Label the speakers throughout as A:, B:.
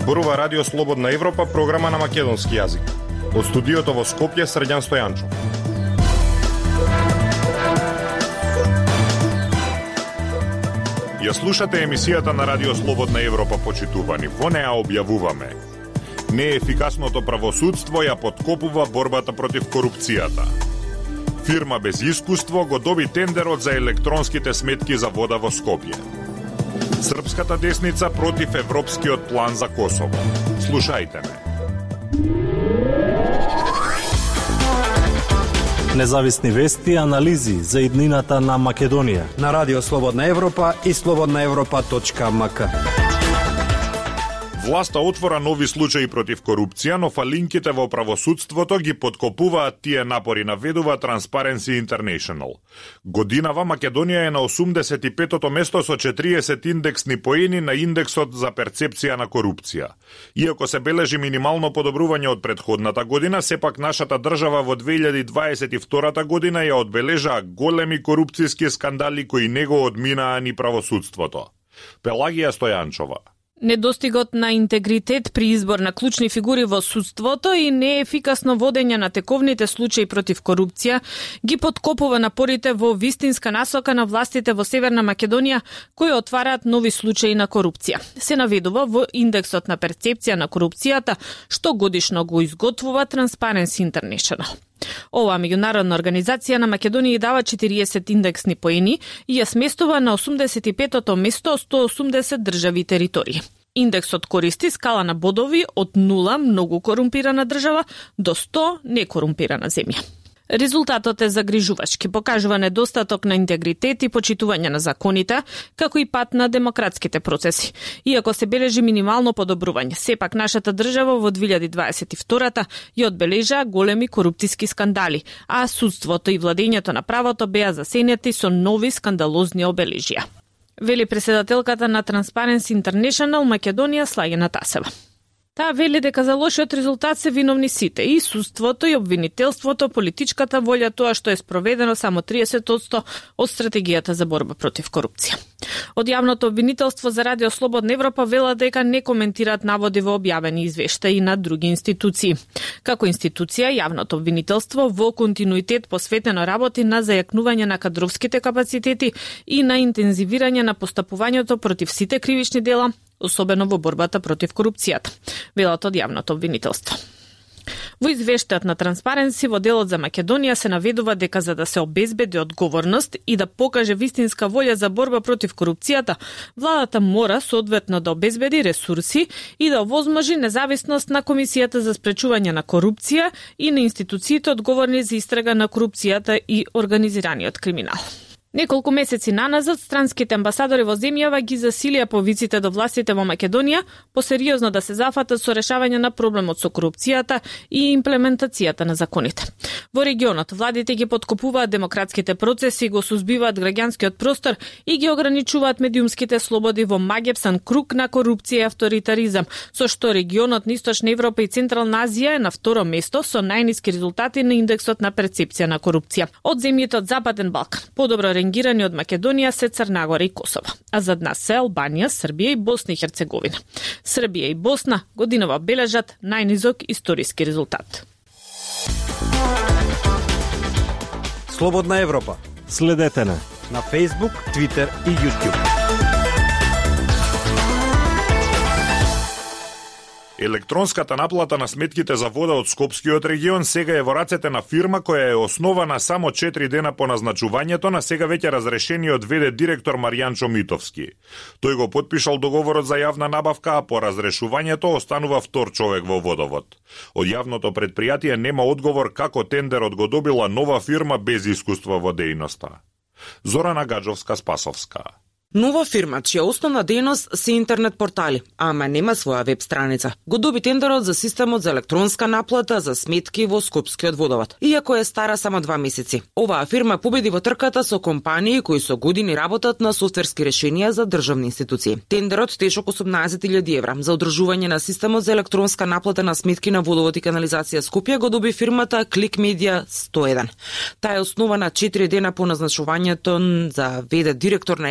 A: зборува Радио Слободна Европа, програма на македонски јазик. Од студиото во Скопје, Срđan Стојанчов. Ја слушате емисијата на Радио Слободна Европа, почитувани. Во неа објавуваме: неефикасното правосудство ја подкопува борбата против корупцијата. Фирма без искуство го доби тендерот за електронските сметки за вода во Скопје. Српската десница против Европскиот план за Косово. Слушајте ме.
B: Независни вести и анализи за иднината на Македонија
C: на Радио Слободна Европа и slobodnaevropa.mk.
A: Власта отвора нови случаи против корупција, но фалинките во правосудството ги подкопуваат тие напори, наведува Transparency International. Годинава Македонија е на 85-тото место со 40 индексни поени на индексот за перцепција на корупција. Иако се бележи минимално подобрување од претходната година, сепак нашата држава во 2022 година ја одбележаа големи корупцијски скандали кои не го одминаа ни правосудството. Пелагија Стојанчова.
D: Недостигот на интегритет при избор на клучни фигури во судството и неефикасно водење на тековните случаи против корупција ги подкопува напорите во вистинска насока на властите во Северна Македонија, кои отвараат нови случаи на корупција. Се наведува во индексот на перцепција на корупцијата, што годишно го изготвува Transparency International. Оваа меѓународна организација на Македонија дава 40 индексни поени и ја сместува на 85-тото место од 180 држави и територии. Индексот користи скала на бодови од 0 многу корумпирана држава до 100 некорумпирана земја. Резултатот е загрижувачки, покажува недостаток на интегритет и почитување на законите, како и пат на демократските процеси. Иако се бележи минимално подобрување, сепак нашата држава во 2022 ја одбележаа големи корупцијски скандали, а судството и владењето на правото беа засенети со нови скандалозни обележја. Вели преседателката на Transparency International Македонија Слагена Тасева. Таа вели дека за лошиот резултат се виновни сите, и судството, и обвинителството, политичката волја, тоа што е спроведено само 30% од стратегијата за борба против корупција. Од јавното обвинителство за Радио Слободна Европа вела дека не коментираат наводи во објавени извештаи на други институции. Како институција, јавното обвинителство во континуитет посветено работи на зајакнување на кадровските капацитети и на интензивирање на постапувањето против сите кривични дела, особено во борбата против корупцијата, велат од јавното обвинителство. Во извештајот на Transparency во делот за Македонија се наведува дека за да се обезбеди одговорност и да покаже вистинска волја за борба против корупцијата, владата мора соодветно да обезбеди ресурси и да овозможи независност на Комисијата за спречување на корупција и на институциите одговорни за истрага на корупцијата и организираниот криминал. Неколку месеци наназад, странските амбасадори во земјава ги засилија повиците до властите во Македонија посериозно да се зафатат со решавање на проблемот со корупцијата и имплементацијата на законите. Во регионот, владите ги подкопуваат демократските процеси, го сузбиваат граѓанскиот простор и ги ограничуваат медиумските слободи во магепсан круг на корупција и авторитаризам, со што регионот на Источна Европа и Централна Азија е на второ место со најниски резултати на индексот на перцепција на корупција. Од земјите од Западен Балкан, подобро ренгирани од Македонија се Црна Гора и Косово, а зад нас се Албанија, Србија и Босна и Херцеговина. Србија и Босна годинава бележат најнизок историски резултат.
C: Слободна Европа.
B: Следете на
C: Facebook, Twitter и YouTube.
A: Електронската наплата на сметките за вода од Скопскиот регион сега е во рацете на фирма која е основана само 4 дена по назначувањето на сега веќе разрешениот ВД директор Маријан Чомитовски. Тој го потпишал договорот за јавна набавка, а по разрешувањето останува втор човек во водовод. Од јавното предпријатие нема одговор како тендерот го добила нова фирма без искуство во дејноста. Зорана Гаджовска-Спасовска.
E: Нова фирма, чија основна дејност се интернет портали, ама нема своја веб страница, го доби тендерот за системот за електронска наплата за сметки во Скопскиот водовод. Иако е стара само 2 месеци, оваа фирма победи во трката со компании кои со години работат на софтверски решенија за државни институции. Тендерот тешок 18.000 евра за одржување на системот за електронска наплата на сметки на водовод и канализација Скопје го доби фирмата Click Media 101. Таа е основана 4 дена по назначувањето за ВД директор на јавното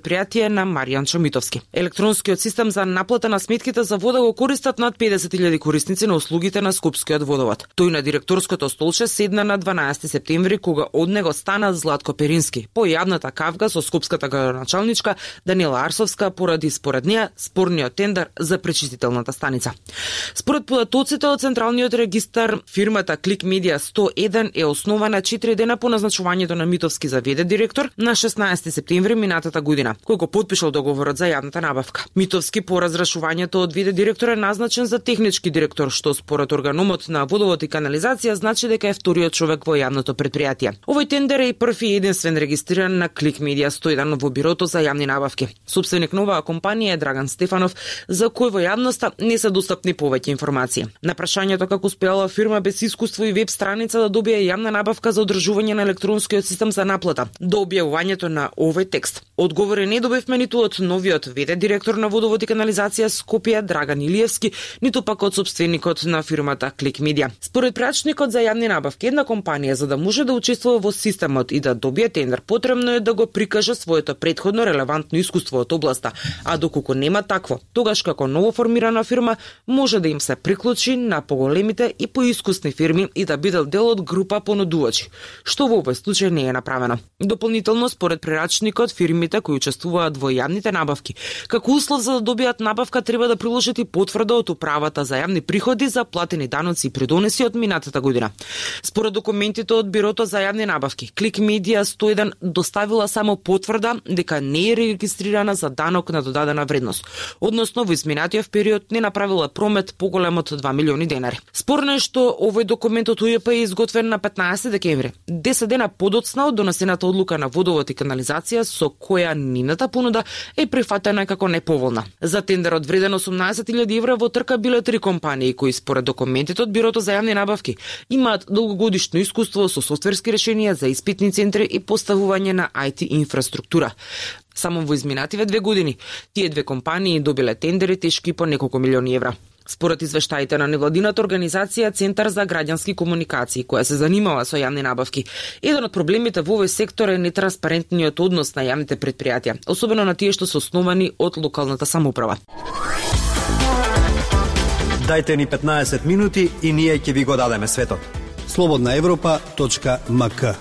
E: предпријатие на Маријан Чомитовски. Електронскиот систем за наплата на сметките за вода го користат над 50.000 корисници на услугите на Скопскиот водовод. Тој на директорското столче седна на 12 септември кога од него стана Златко Перински, по јавната кавга со скопската градоначалничка Данила Арсовска поради според неа спорниот тендер за пречистителната станица. Според податоците од Централниот регистар, фирмата Клик Медија 101 е основана 4 дена по назначувањето на Митовски за ВД директор на 16 септември минатата година, кој го потпишал договорот за јавната набавка. Митовски по разрешувањето од ВД директор е назначен за технички директор, што според органумот на водовод и канализација значи дека е вториот човек во јавното предпријатие. Овој тендер е и прв и единствен регистриран на Клик Медија 101 во бирото за јавни набавки. Собственик на оваа компанија е Драган Стефанов, за кој во јавноста не се достапни повеќе информации. На прашањето како успеала фирма без искуство и веб страница да добие јавна набавка за одржување на електронскиот систем за наплата до објавувањето на овој текст, одговори не добивме ниту од новиот ВД директор на водовод и канализација Скопје Драган Илиевски, ниту пак од сопственикот на фирмата Клик Медија. Според прачникот за јавни набавки, една компанија за да може да учествува во системот и да добие тендер, потребно е да го прикаже своето претходно релевантно искуство од областа, а доколку нема такво, тогаш како новоформирана фирма може да им се приклучи на поголемите и поискусни фирми и да биде дел од група понудувачи, што во овој случај не е направено. Дополнително, според прерачникот, фирмите кои учествуваат во јавните набавки, како услов за да добијат набавка треба да приложат и потврда од управата за јавни приходи за платени даноци и придонеси од минатата година. Според документите од бирото за јавни набавки, Клик Медија 101 доставила само потврда дека не е регистрирана за данок на додадена вредност, односно во изминатиот период не направила промет поголем од 2 милиони денари. Спорно е што овој документ од УЈП е изготвен на 15 декември, 10 дена подоцна од донесената одлука на водовод и канализација со која нивната понуда е прифатена како неповолна. За тендерот вреден 18.000 евра во трка биле 3 компании кои според документите од бирото за јавни набавки имаат долгогодишно искуство со софтверски решенија за испитни центри и поставување на IT инфраструктура. Само во изминативе 2 години тие две компании добиле тендери тешки по неколку милиони евра. Според извештаите на невладината организација Центар за граѓански комуникации, која се занимава со јавни набавки, еден од проблемите во овој сектор е нетранспарентниот однос на јавните предпријатија, особено на тие што се основани од локалната самоуправа.
C: Дайте ни 15 минути и ние ќе ви го дадеме светот.
F: slobodnaevropa.mk.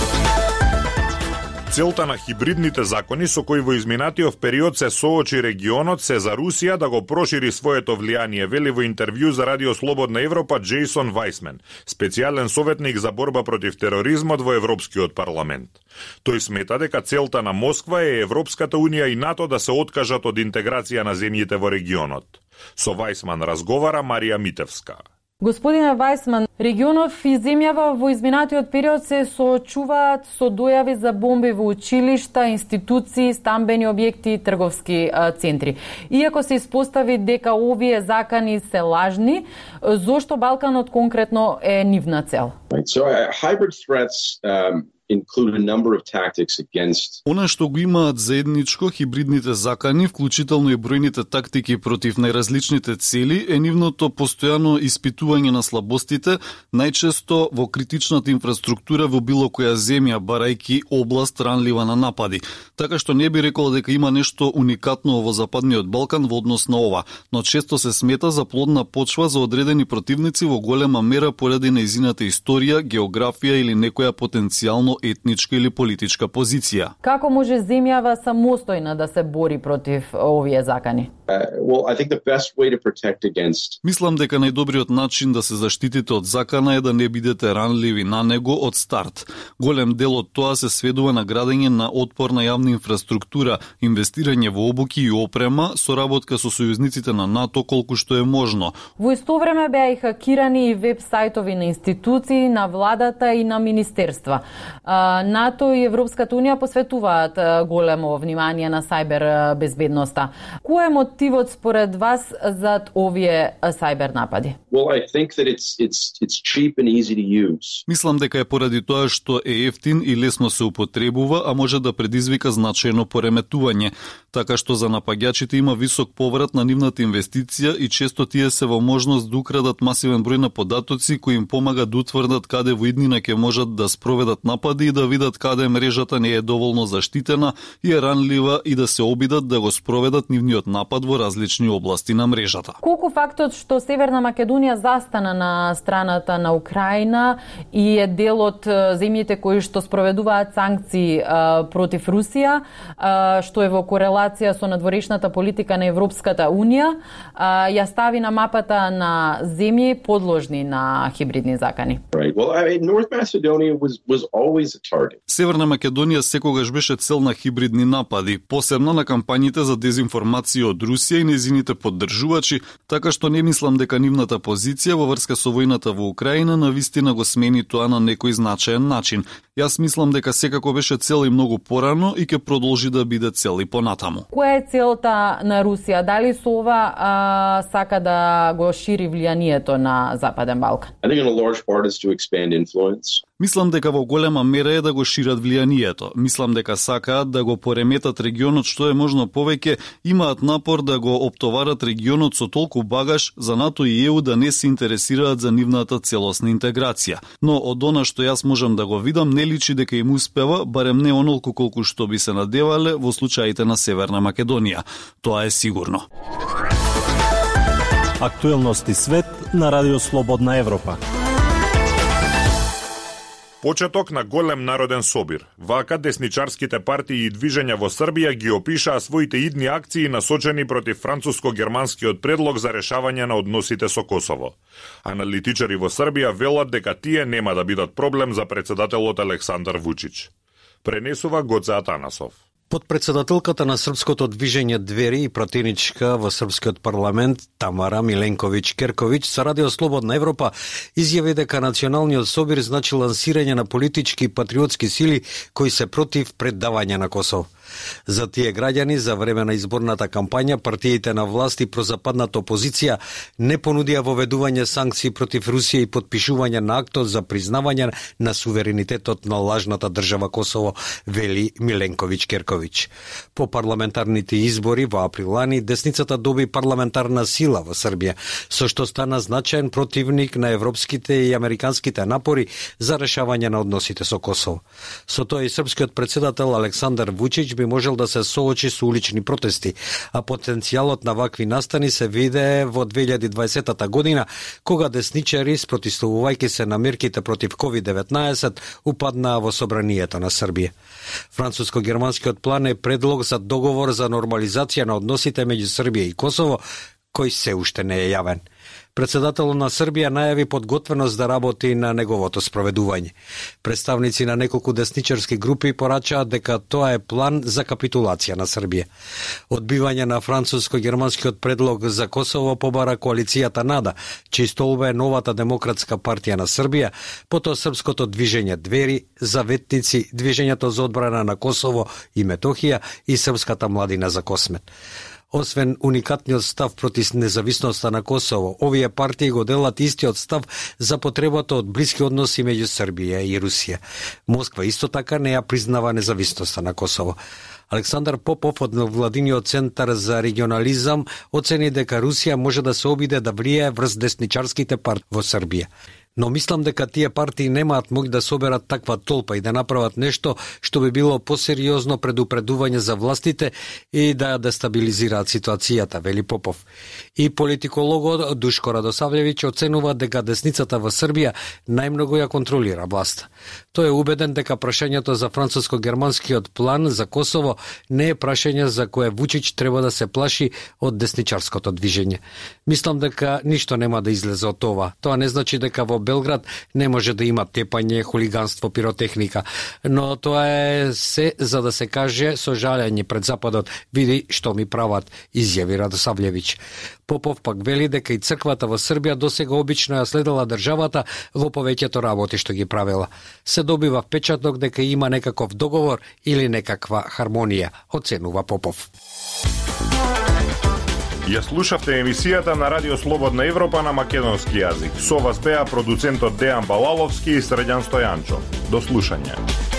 A: Целта на хибридните закони со кои во изминатиот период се соочи регионот се за Русија да го прошири своето влијание, вели во интервју за Радио Слободна Европа Джейсон Вајсмен, специјален советник за борба против тероризмот во Европскиот парламент. Тој смета дека целта на Москва е Европската унија и НАТО да се откажат од интеграција на земјите во регионот. Со Вајсман разговара Марија Митевска.
G: Господине Вајсман, регионов и земјава во изминатиот период се соочуваат со дојави за бомби во училишта, институции, стамбени објекти и трговски центри. Иако се испостави дека овие закани се лажни, зошто Балканот конкретно е нивна цел?
H: So hybrid threats include a number of tactics against.
F: Она што го имаат заедничко хибридните закани, вклучително и бројните тактики против најразличните цели, е нивното постојано испитување на слабостите, најчесто во критичната инфраструктура во било која земја, барајки област ранлива на напади. Така што не би рекол дека има нешто уникатно во Западниот Балкан во однос на ова, но често се смета за плодна почва за одредени противници во голема мера поради нејзината историја, географија или некоја потенцијално етничка или политичка позиција.
G: Како може земјава самостојна да се бори против овие закани?
H: Well, I think the best way to protect against.
F: Мислам дека најдобриот начин да се заштитите од закана е да не бидете ранливи на него од старт. Голем дел од тоа се сведува на градење на отпорна јавна инфраструктура, инвестирање во обуки и опрема, соработка со сојузниците на НАТО колку што е можно.
G: Во исто време беа и хакирани и веб сајтови на институции, на владата и на министерства. НАТО и Европската унија посветуваат големо внимание на сајбер безбедноста. Кој е мотивот според вас зад овие сајбер напади?
H: Well, I think that it's it's cheap and easy to use.
F: Мислам дека е поради тоа што е ефтин и лесно се употребува, а може да предизвика значајно пореметување, така што за напаѓачите има висок поврат на нивната инвестиција и често тие се во можност да украдат масивен број на податоци кои им помагат да утврдат каде во иднина ќе можат да спроведат напади и да видат каде мрежата не е доволно заштитена и е ранлива и да се обидат да го спроведат нивниот напад во различни области на мрежата.
G: Колку фактот што Северна Македонија застана на страната на Украина и е дел од земјите кои што спроведуваат санкции против Русија, што е во корелација со надворешната политика на Европската Унија, ја стави на мапата на земји подложни на хибридни закани.
H: Right. Well, North Macedonia was always a target.
F: Северна Македонија секогаш беше цел на хибридни напади, посебно на кампањите за дезинформација од Русија и незините поддржувачи, така што не мислам дека нивната позиција во врска со војната во Украина навистина го смени тоа на некој значаен начин. Јас мислам дека секако беше цел и многу порано и ќе продолжи да биде цел и понатаму.
G: Која е целта на Русија? Дали со ова сака да го шири влијанието на Западен Балкан?
H: I think in a large part is to expand influence.
F: Мислам дека во голема мера е да го шират влијанието. Мислам дека сакаат да го пореметат регионот што е можно повеќе, имаат напор да го оптоварат регионот со толку багаж за НАТО и ЕУ да не се интересираат за нивната целосна интеграција. Но од она што јас можам да го видам, не личи дека им успева, барем не онолку колку што би се надевале во случаите на Северна Македонија. Тоа е сигурно.
B: Актуелности свет на Радио Слободна Европа.
A: Почеток на голем народен собир. Вака десничарските партии и движења во Србија ги опишаа своите идни акции насочени против француско-германскиот предлог за решавање на односите со Косово. Аналитичари во Србија велат дека тие нема да бидат проблем за председателот Александар Вучич. Пренесува Гоце Атанасов.
C: Подпредседателката на српското движење Двери и пратеничка во српскиот парламент Тамара Миленковиќ-Керковиќ со Радио Слободна Европа изјави дека националниот собир значи лансирање на политички и патриотски сили кои се против предавање на Косово. За тие граѓани, за време на изборната кампања, партиите на власт и прозападната опозиција не понудија воведување санкции против Русија и подпишување на актот за признавање на суверенитетот на лажната држава Косово, вели Миленковиќ-Керковиќ. По парламентарните избори во април лани, десницата доби парламентарна сила во Србија, со што стана значаен противник на европските и американските напори за решавање на односите со Косово. Со тоа и српскиот председател Александар Вучич би можел да се соочи со улични протести, а потенцијалот на вакви настани се виде во 2020 година, кога десничари, спротивувајќи се на мерките против COVID-19, упаднаа во собранието на Србија. Француско-германскиот план е предлог за договор за нормализација на односите меѓу Србија и Косово, кој се уште не е јавен. Председателот на Србија најави подготвеност да работи на неговото спроведување. Представници на неколку десничарски групи порачаат дека тоа е план за капитулација на Србија. Одбивање на француско-германскиот предлог за Косово побара коалицијата НАДА, чиј столб е новата демократска партија на Србија, потоа српското движење Двери, Заветници, движењето за одбрана на Косово и Метохија и Српската младина за Космет. Освен уникатниот став против независноста на Косово, овие партии го делат истиот став за потребата од блиски односи меѓу Србија и Русија. Москва исто така не ја признава независноста на Косово. Александар Попов од Владиниот центар за регионализам оцени дека Русија може да се обиде да влијае врз десничарските партии во Србија. Но мислам дека тие партии немаат моќ да соберат таква толпа и да направат нешто што би било посериозно предупредување за властите и да ја дестабилизираат ситуацијата, вели Попов. И политикологот Душко Радосавлевиќ оценува дека десницата во Србија најмногу ја контролира власта. Тој е убеден дека прашањето за француско-германскиот план за Косово не е прашање за кое Вучич треба да се плаши од десничарското движење. Мислам дека ништо нема да излезе од това. Тоа не значи дека во Белград не може да има тепање, хулиганство, пиротехника, но тоа е се за да се каже со жалење пред Западот, види што ми прават, изјави Радосавлевиќ. Попов пак вели дека и црквата во Србија досега обично ја следела државата во повеќето работи што ги правела. Се добива впечаток дека има некаков договор или некаква хармонија, оценува Попов.
A: Ја слушавте емисијата на Радио Слободна Европа на македонски јазик. Со вас беа продуцентот Дејан Балаловски и Срđan Стојанчо. До слушање.